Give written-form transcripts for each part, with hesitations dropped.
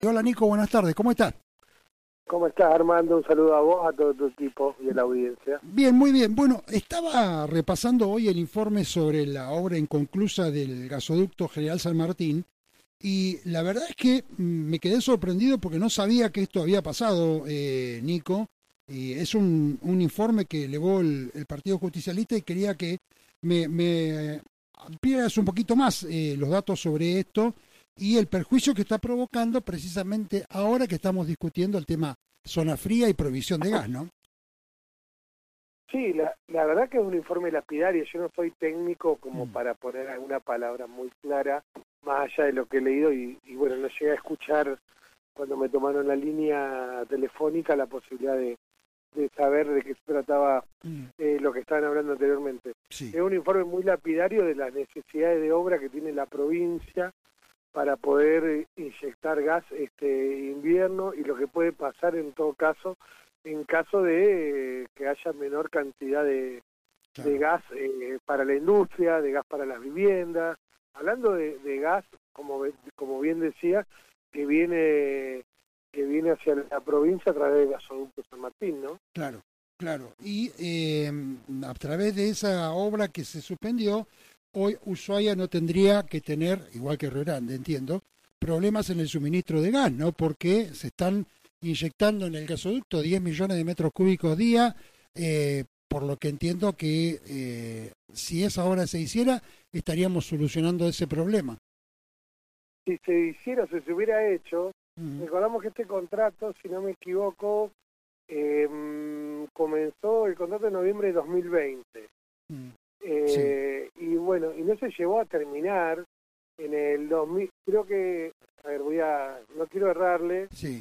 Hola Nico, buenas tardes, ¿cómo estás? ¿Cómo estás, Armando? Un saludo a vos, a todo tu equipo y a la audiencia. Bien, muy bien. Bueno, estaba repasando hoy el informe sobre la obra inconclusa del gasoducto General San Martín y la verdad es que me quedé sorprendido porque no sabía que esto había pasado, Nico. Y es un informe que elevó el Partido Justicialista y quería que me ampliaras un poquito más los datos sobre esto y el perjuicio que está provocando precisamente ahora que estamos discutiendo el tema zona fría y provisión de gas, ¿no? Sí, la verdad que es un informe lapidario. Yo no soy técnico como Mm. para poner alguna palabra muy clara, más allá de lo que he leído, y bueno, no llegué a escuchar cuando me tomaron la línea telefónica la posibilidad de saber de qué se trataba Mm. lo que estaban hablando anteriormente. Sí, Es un informe muy lapidario de las necesidades de obra que tiene la provincia para poder inyectar gas este invierno y lo que puede pasar en todo caso en caso de que haya menor cantidad de claro. gas para la industria, de gas para las viviendas. Hablando de gas, como bien decía, que viene hacia la provincia a través del gasoducto San Martín, ¿no? Claro, claro. Y a través de esa obra que se suspendió, hoy Ushuaia no tendría que tener, igual que Río Grande, entiendo, problemas en el suministro de gas, ¿no? Porque se están inyectando en el gasoducto 10 millones de metros cúbicos día, por lo que entiendo que si esa obra se hiciera, estaríamos solucionando ese problema. Si se hiciera, si se hubiera hecho, Mm, recordamos que este contrato, si no me equivoco, comenzó el contrato en noviembre de 2020. mm, sí, Y bueno, y no se llevó a terminar en el 2000, creo que, a ver, no quiero errarle, sí,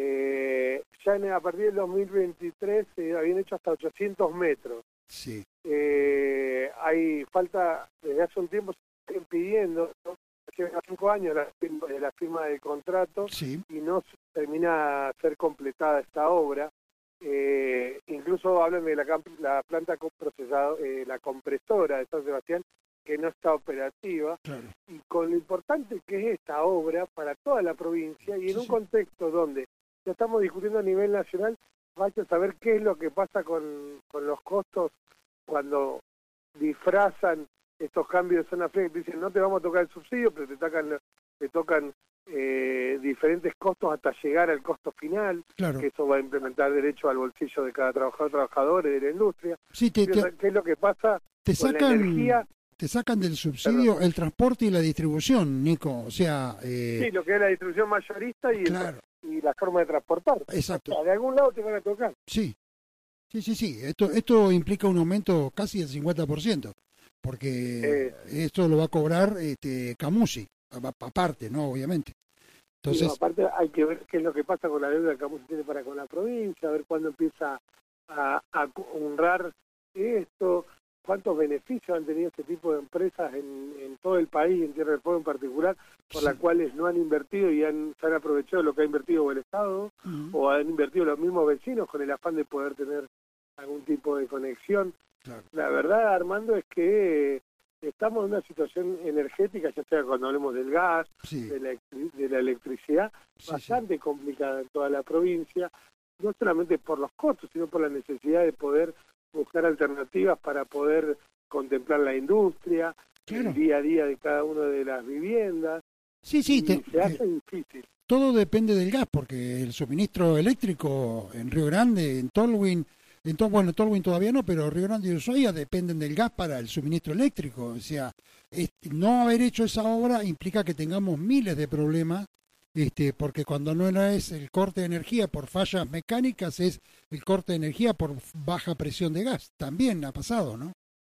a partir del 2023 se habían hecho hasta 800 metros. sí, Hay falta, desde hace un tiempo se están pidiendo, ¿no? Hace 5 años la firma del contrato sí, y no se termina a ser completada esta obra. Incluso hablan de la planta la compresora de San Sebastián, que no está operativa, claro. y con lo importante que es esta obra para toda la provincia, y en Sí, un sí. contexto donde ya estamos discutiendo a nivel nacional, hay que saber qué es lo que pasa con los costos cuando disfrazan estos cambios de zona fría, que te dicen no te vamos a tocar el subsidio, pero te tocan diferentes costos hasta llegar al costo final, Claro. que eso va a implementar derecho al bolsillo de cada trabajador y de la industria. Sí, ¿Qué es lo que pasa te con la energía? sacan del Perdón. subsidio el transporte y la distribución, Nico. O sea, Sí, lo que es la distribución mayorista claro, y la forma de transportar. O exacto. sea, de algún lado te van a tocar. Sí, sí, sí, sí. Esto implica un aumento casi del 50%, porque Eh, esto lo va a cobrar Camusi, aparte, ¿no? Obviamente. y Entonces, aparte hay que ver qué es lo que pasa con la deuda que Camus tiene para con la provincia, a ver cuándo empieza a honrar esto, cuántos beneficios han tenido este tipo de empresas en todo el país, en Tierra del Fuego en particular, por las sí. cuales no han invertido y se han aprovechado lo que ha invertido el Estado, Ujú, o han invertido los mismos vecinos con el afán de poder tener algún tipo de conexión. claro. La verdad, Armando, es que estamos en una situación energética, ya sea cuando hablemos del gas, Sí, de la electricidad, sí, sí. bastante complicada en toda la provincia, no solamente por los costos, sino por la necesidad de poder buscar alternativas para poder contemplar la industria, el Claro. día a día de cada una de las viviendas, Sí, sí, y se hace difícil. todo depende del gas, porque el suministro eléctrico en Río Grande, en Tolwyn, bueno, Tolwyn todavía no, pero Río Grande y Ushuaia dependen del gas para el suministro eléctrico. O sea, no haber hecho esa obra implica que tengamos miles de problemas, porque cuando no es el corte de energía por fallas mecánicas, es el corte de energía por baja presión de gas. También ha pasado, ¿no?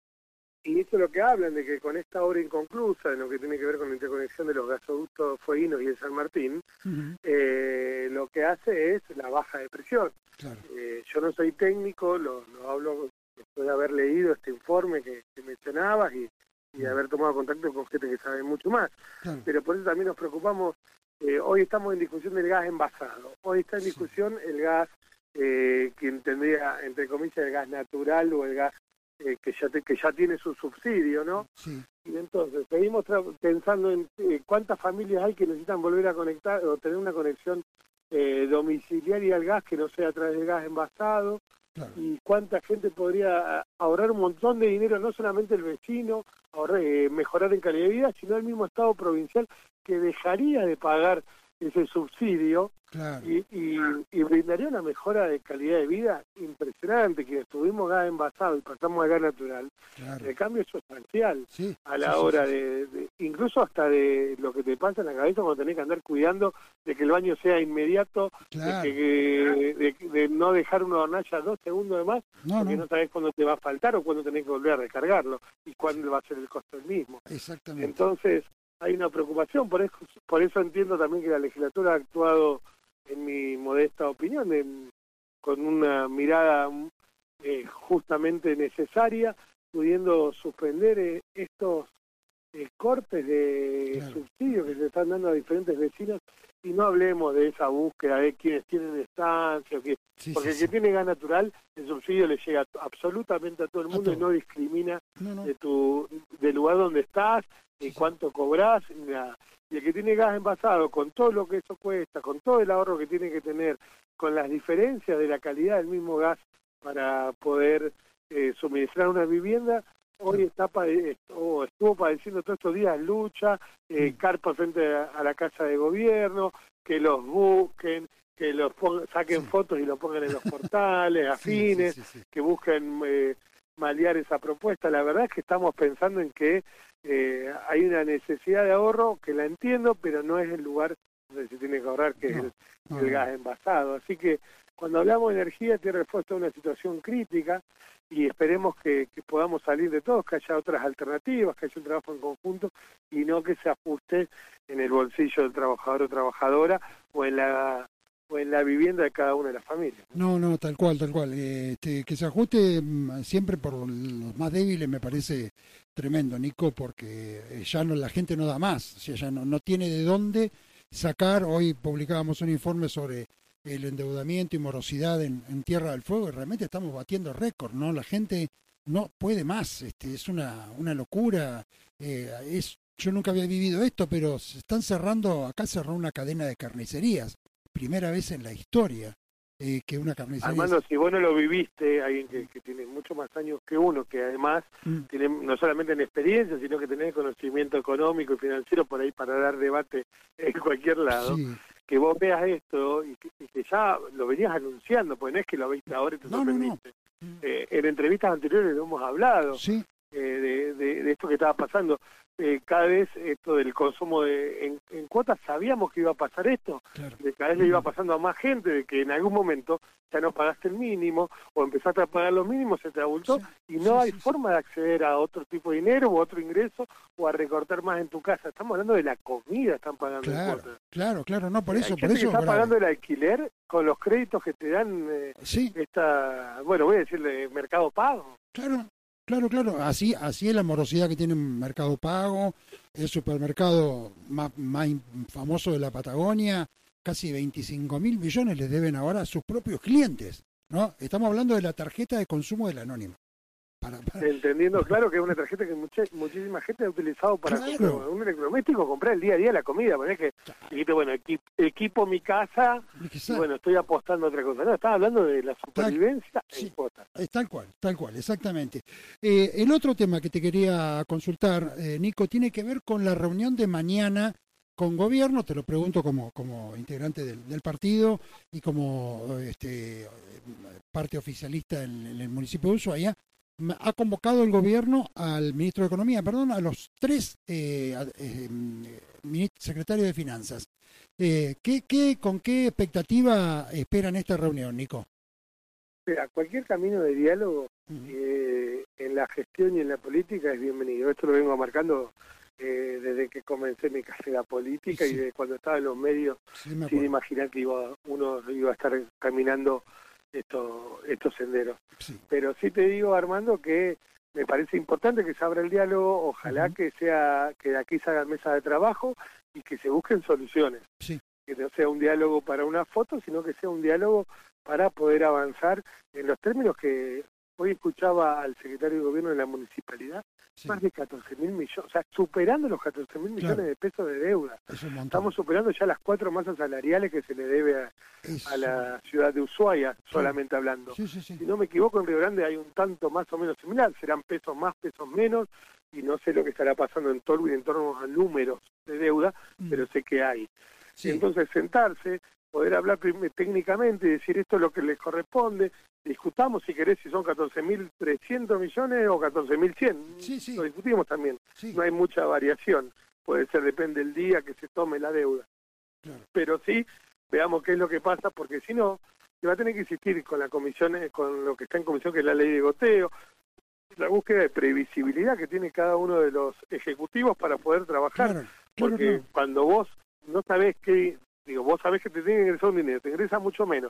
Y eso es lo que hablan, de que con esta obra inconclusa, en lo que tiene que ver con la interconexión de los gasoductos Fueguinos y el San Martín, Ujú, lo que hace es la baja de presión. claro. Yo no soy técnico, lo hablo después de haber leído este informe que mencionabas y haber tomado contacto con gente que sabe mucho más. Claro. Pero por eso también nos preocupamos. Hoy estamos en discusión del gas envasado. Hoy está en Sí. discusión el gas, quien tendría, entre comillas, el gas natural o el gas que ya tiene su subsidio, ¿no? Sí. Y entonces seguimos pensando en cuántas familias hay que necesitan volver a conectar o tener una conexión domiciliaria al gas que no sea a través de gas envasado. Claro. Y cuánta gente podría ahorrar un montón de dinero, no solamente el vecino, mejorar en calidad de vida, sino el mismo Estado provincial que dejaría de pagar ese subsidio. Claro. Y brindaría una mejora de calidad de vida impresionante. Quienes tuvimos gas envasado y pasamos a gas natural, Claro. el cambio es sustancial a la sí, hora sí. de incluso hasta de lo que te pasa en la cabeza cuando tenés que andar cuidando de que el baño sea inmediato, Claro. de no dejar una hornalla 2 segundos de más, porque no sabés cuándo te va a faltar o cuándo tenés que volver a recargarlo y cuándo va a ser el costo el mismo. Exactamente. Entonces hay una preocupación, por eso entiendo también que la legislatura ha actuado, en mi modesta opinión, con una mirada justamente necesaria, pudiendo suspender estos cortes de subsidio que se están dando a diferentes vecinos, y no hablemos de esa búsqueda de quienes tienen estancia, porque el que tiene gas natural, el subsidio le llega absolutamente a todo el mundo y no discrimina del lugar donde estás, ni cuánto cobrás, ni nada. Y el que tiene gas envasado, con todo lo que eso cuesta, con todo el ahorro que tiene que tener, con las diferencias de la calidad del mismo gas para poder suministrar una vivienda, hoy estuvo padeciendo todos estos días lucha, carpa frente a la casa de gobierno, que los busquen, que los saquen fotos y lo pongan en los portales, afines, que busquen malear esa propuesta. La verdad es que estamos pensando en que hay una necesidad de ahorro, que la entiendo, pero no es el lugar donde se tiene que ahorrar, que es el gas envasado. Así que cuando hablamos de energía, Tierra del Fuego está en una situación crítica, y esperemos que podamos salir de todos, que haya otras alternativas, que haya un trabajo en conjunto y no que se ajuste en el bolsillo del trabajador o trabajadora o en la vivienda de cada una de las familias. No, tal cual. Que se ajuste siempre por los más débiles me parece tremendo, Nico, porque ya la gente no da más, o sea, ya no tiene de dónde sacar. Hoy publicábamos un informe sobre el endeudamiento y morosidad en Tierra del Fuego, y realmente estamos batiendo récord, ¿no? La gente no puede más, es una locura. Yo nunca había vivido esto, pero se están acá cerró una cadena de carnicerías, primera vez en la historia que una carnicería... Armando, si vos no lo viviste, alguien que tiene mucho más años que uno, que además tiene no solamente en experiencia, sino que tiene conocimiento económico y financiero por ahí para dar debate en cualquier lado, que vos veas esto y que ya lo venías anunciando, porque no es que lo viste ahora y te sorprendiste. En entrevistas anteriores lo hemos hablado de esto que estaba pasando. Cada vez esto del consumo en cuotas, sabíamos que iba a pasar esto, de cada vez le iba pasando a más gente, de que en algún momento ya no pagaste el mínimo o empezaste a pagar los mínimos, se te abultó y no hay forma de acceder a otro tipo de dinero o otro ingreso o a recortar más en tu casa. Estamos hablando de la comida, están pagando en cuotas. Claro, no, por eso. Hay gente que está pagando el alquiler con los créditos que te dan voy a decirle Mercado Pago. Claro, así es la morosidad que tiene Mercado Pago, el supermercado más famoso de la Patagonia, casi 25.000 millones les deben ahora a sus propios clientes, ¿no? Estamos hablando de la tarjeta de consumo del Anónimo. Entendiendo, claro, que es una tarjeta que muchísima gente ha utilizado para comprar un electrodoméstico, comprar el día a día la comida, porque es que dijiste, bueno, equipo mi casa, y bueno, estoy apostando a otra cosa. No, estaba hablando de la supervivencia en cuotas. Tal cual, exactamente. El otro tema que te quería consultar, Nico, tiene que ver con la reunión de mañana con gobierno. Te lo pregunto como integrante del partido y como parte oficialista en el municipio de Ushuaia. Ha convocado el gobierno al ministro de Economía, a los 3 secretarios de Finanzas. ¿Con qué expectativa esperan esta reunión, Nico? Mira, cualquier camino de diálogo en la gestión y en la política es bienvenido. Esto lo vengo marcando desde que comencé mi carrera política y desde cuando estaba en los medios, sin imaginar que uno iba a estar caminando estos senderos. Pero sí te digo, Armando, que me parece importante que se abra el diálogo, ojalá que de aquí se hagan mesas de trabajo y que se busquen soluciones. Que no sea un diálogo para una foto, sino que sea un diálogo para poder avanzar en los términos que Hoy escuchaba al secretario de Gobierno de la Municipalidad, Sí. más de 14.000 millones, o sea, superando los 14.000 millones Claro. de pesos de deuda. Es un montón. Estamos superando ya las 4 masas salariales que se le debe a la ciudad de Ushuaia, solamente hablando. Sí, sí, sí. Si no me equivoco, en Río Grande hay un tanto más o menos similar, serán pesos más, pesos menos, y no sé lo que estará pasando en Tolwyn en torno a números de deuda, pero sé que hay. Sí. Entonces sentarse, poder hablar técnicamente y decir esto es lo que les corresponde, discutamos si querés si son 14.300 millones o 14.100, Sí, sí. lo discutimos también, Sí. no hay mucha variación, puede ser, depende del día que se tome la deuda, Claro. pero sí, veamos qué es lo que pasa, porque si no, se va a tener que insistir con la comisión, con lo que está en comisión, que es la ley de goteo, la búsqueda de previsibilidad que tiene cada uno de los ejecutivos para poder trabajar, Claro, porque no. cuando vos no sabés qué, digo, vos sabés que te tiene que ingresar un dinero, te ingresa mucho menos,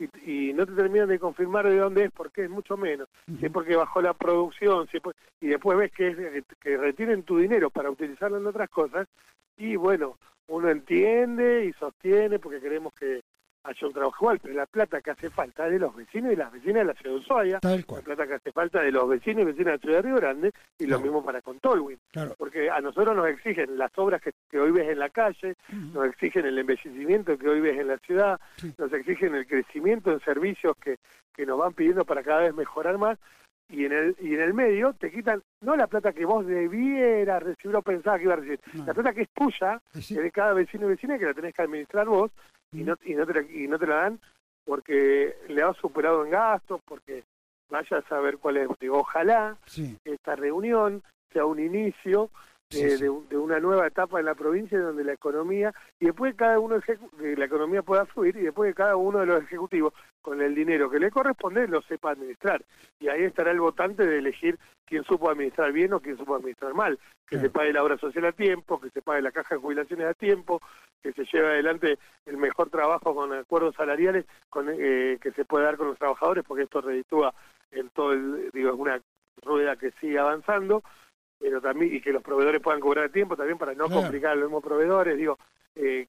y no te terminan de confirmar de dónde es, porque es mucho menos, si es porque bajó la producción, si es y después ves que retienen tu dinero para utilizarlo en otras cosas, y bueno, uno entiende y sostiene porque queremos que haya un trabajo igual, pero la plata que hace falta es de los vecinos y las vecinas de la ciudad de Ushuaia, Tal la cual. plata que hace falta de los vecinos y vecinas de la ciudad de Río Grande, y Claro. lo mismo para con Tolwyn, Claro. porque a nosotros nos exigen las obras que hoy ves en la calle, nos exigen el embellecimiento que hoy ves en la ciudad, Sí. nos exigen el crecimiento en servicios que nos van pidiendo para cada vez mejorar más, y en el medio te quitan no la plata que vos debieras recibir o pensabas que ibas a recibir, No. la plata que es tuya, Sí. que de cada vecino y vecina, que la tenés que administrar vos, y no te la dan porque le has superado en gastos, porque vayas a saber cuál es. Digo, ojalá Sí. esta reunión sea un inicio Sí, sí. de una nueva etapa en la provincia donde la economía, y después cada uno que la economía pueda fluir, y después que cada uno de los ejecutivos con el dinero que le corresponde lo sepa administrar, y ahí estará el votante de elegir quién supo administrar bien o quién supo administrar mal, que Claro. se pague la obra social a tiempo, que se pague la caja de jubilaciones a tiempo, que se lleve adelante el mejor trabajo con acuerdos salariales que se puede dar con los trabajadores, porque esto reditúa en todo es una rueda que sigue avanzando, pero también, y que los proveedores puedan cobrar a tiempo también para no Claro. complicar a los mismos proveedores, que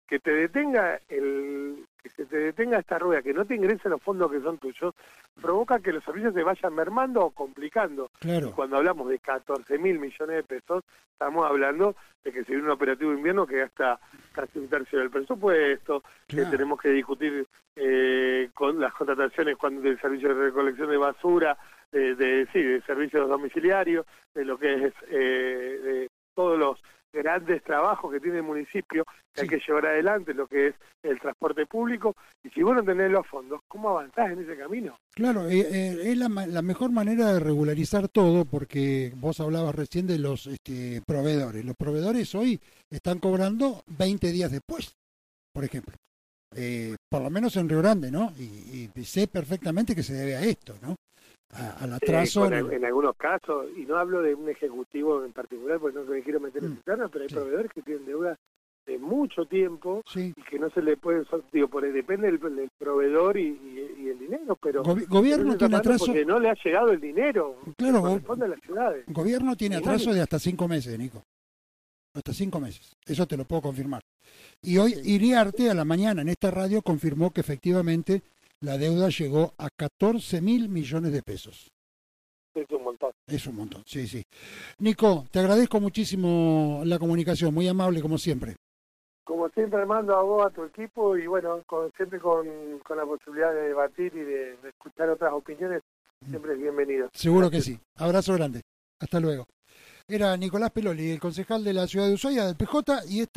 se te detenga esta rueda, que no te ingresen los fondos que son tuyos, provoca que los servicios se vayan mermando o complicando. Claro. Y cuando hablamos de 14.000 millones de pesos, estamos hablando de que se viene un operativo de invierno que gasta casi un tercio del presupuesto, Claro. que tenemos que discutir con las contrataciones del servicio de recolección de basura, de servicios domiciliarios, de lo que es de todos los grandes trabajos que tiene el municipio que hay que llevar adelante, lo que es el transporte público, y si vos no tenés los fondos, ¿cómo avanzás en ese camino? Claro, es la mejor manera de regularizar todo, porque vos hablabas recién de los proveedores. Los proveedores hoy están cobrando 20 días después, por ejemplo. Por lo menos en Río Grande, ¿no? Y sé perfectamente que se debe a esto, ¿no? Al atraso. En algunos casos, y no hablo de un ejecutivo en particular, porque no me quiero meter en interno, pero hay Sí. proveedores que tienen deudas de mucho tiempo Sí. y que no se le pueden, depende del proveedor y el dinero, pero Gobierno tiene atraso. porque no le ha llegado el dinero, Claro, que corresponde a las ciudades. Gobierno tiene Igual. atraso de hasta 5 meses, Nico. Hasta 5 meses. Eso te lo puedo confirmar. Y hoy Iriarte a la mañana en esta radio confirmó que efectivamente la deuda llegó a 14.000 millones de pesos. Es un montón. Es un montón, sí, sí. Nico, te agradezco muchísimo la comunicación, muy amable como siempre. Como siempre, Armando, a vos, a tu equipo, y bueno, siempre con la posibilidad de debatir y de escuchar otras opiniones, siempre es bienvenido. Seguro que sí. Abrazo grande. Hasta luego. Era Nicolás Peloli, el concejal de la ciudad de Ushuaia, del PJ, y esta